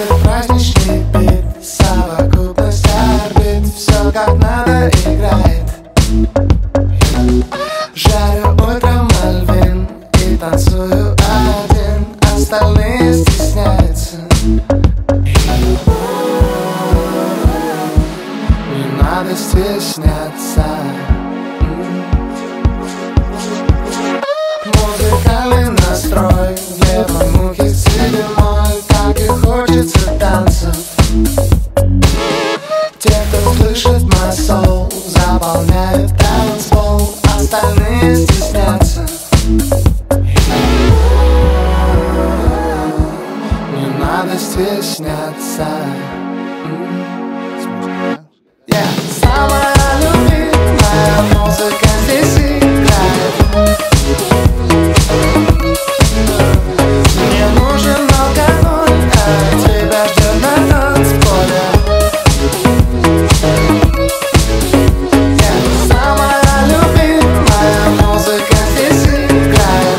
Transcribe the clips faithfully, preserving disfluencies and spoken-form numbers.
Этот праздничный бит, совокупность орбит, все как надо играет. Жарю ультра Мальвин и танцую один, остальные стесняются. Не надо стесняться. Музыкальный настрой, в левом ухе седьмой, как и хочется танцев. Те, кто слышит мой соул, заполняют танцпол, остальные стеснятся. Не надо стесняться. Yeah. Самая любимая музыка здесь играет. Мне нужен алкоголь, а тебя ждет на танцполе. Yeah. Самая любимая музыка здесь играет.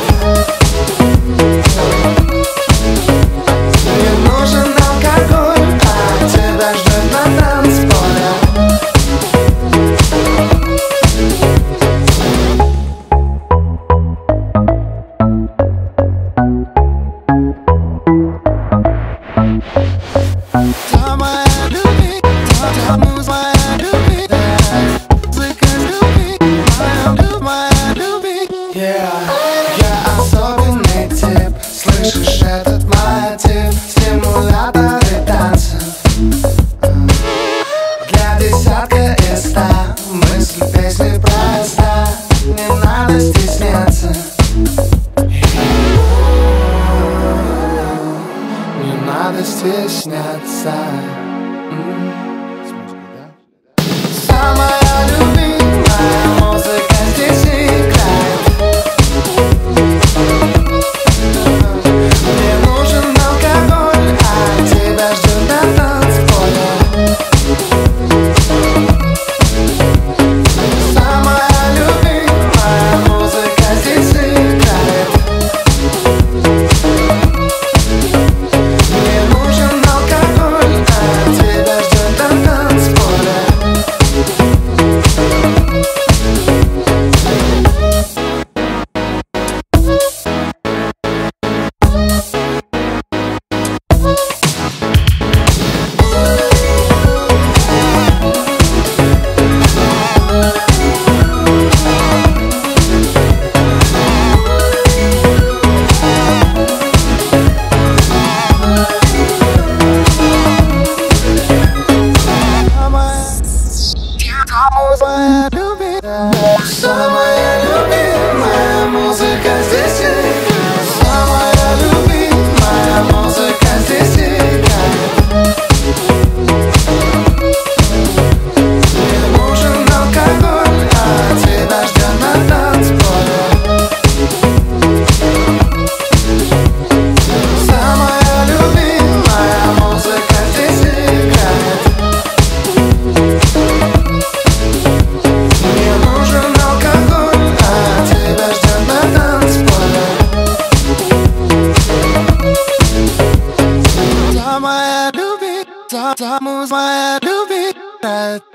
Мне нужен алкоголь, а тебя ждет на танцполе. Я особенный тип, слышишь этот мотив, стимуляторы танцев. Для десятка и ста мысль песни проста, не надо стесняться. Не надо стесняться. Самая любимая музыка здесь играет. Мне нужен алкоголь, а тебя ждет на танцполе. Самая любимая музыка здесь играет. Мне нужен алкоголь, а тебя ждет на танцполе. Самая любимая музыка здесь играет. Самая любимая музыка здесь играет. Мне нужен алкоголь, а тебя ждет на танцполе. Самая любимая музыка здесь играет. Самая любимая, самая любимая.